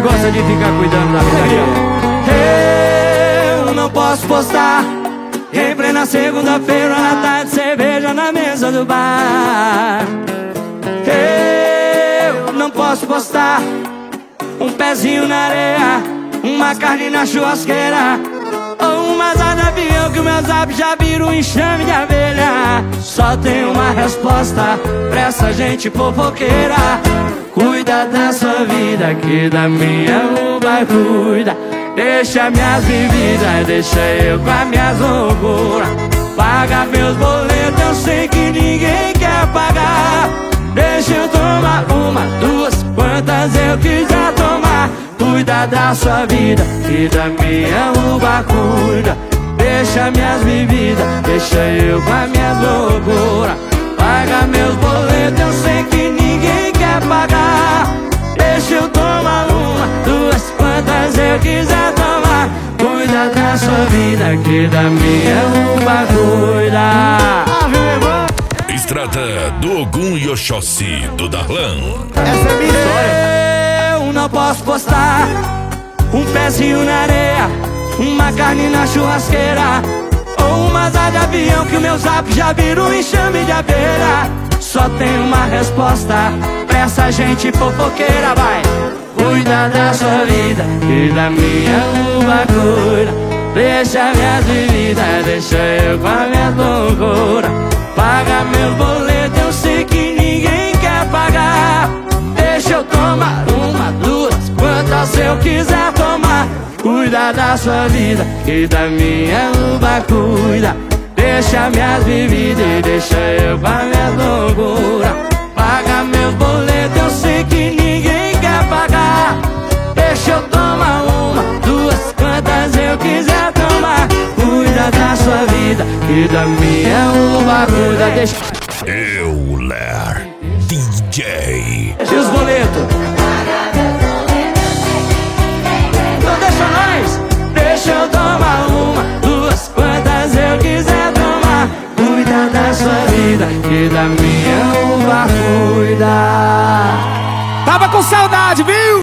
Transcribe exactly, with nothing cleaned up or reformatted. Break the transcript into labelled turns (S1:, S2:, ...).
S1: gosta de ficar cuidando da vida dele.
S2: Eu não posso postar em plena segunda-feira na tarde, cerveja na mesa do bar. Eu não posso postar um pezinho na areia, uma carne na churrasqueira, ou uma asa de avião que o meu zap já vira um enxame de abelha. Só tem uma resposta pra essa gente fofoqueira: cuida da sua vida, que da minha o vai cuida. Deixa minhas bebidas, deixa eu com as minhas loucuras. Paga meus boletos, eu sei que ninguém quer pagar. Deixa eu tomar uma, duas, quantas eu quiser tomar. Cuida da sua vida, que da minha uva cuida. Deixa minhas bebidas, deixa eu com as minhas loucuras. Paga meus boletos, eu sei que ninguém quer pagar. Deixa eu tomar uma, duas, quantas eu quiser tomar. Cuida da sua vida, que da minha uva cuida.
S3: Estrada do Ogum e Oxóssi do Darlan.
S2: Essa é a minha história. Eu não posso postar um pezinho na areia, uma carne na churrasqueira, ou uma asa de avião que o meu zap já vira um enxame de abelha. Só tem uma resposta pra essa gente fofoqueira, vai. Cuida da sua vida, e da minha uva cuida. Deixa minhas bebidas, deixa eu com a minha loucura. Paga meus boletos, eu sei que ninguém quer pagar. Deixa eu tomar uma, duas, quantas eu quiser tomar. Cuida da sua vida, que da minha uva cuida. Deixa minhas bebidas e deixa eu com a minha loucura. Paga meus boletos, eu sei que ninguém quer pagar. Deixa eu tomar uma, duas, quantas eu quiser tomar. Cuida da sua vida, que da minha uva cuida. Deixa...
S3: Euler D J.
S2: E os boletos? Então deixa nós. Deixa eu tomar uma, duas, quantas eu quiser tomar. Cuida da sua vida, que da minha uva cuida.
S1: Tava com saudade, viu?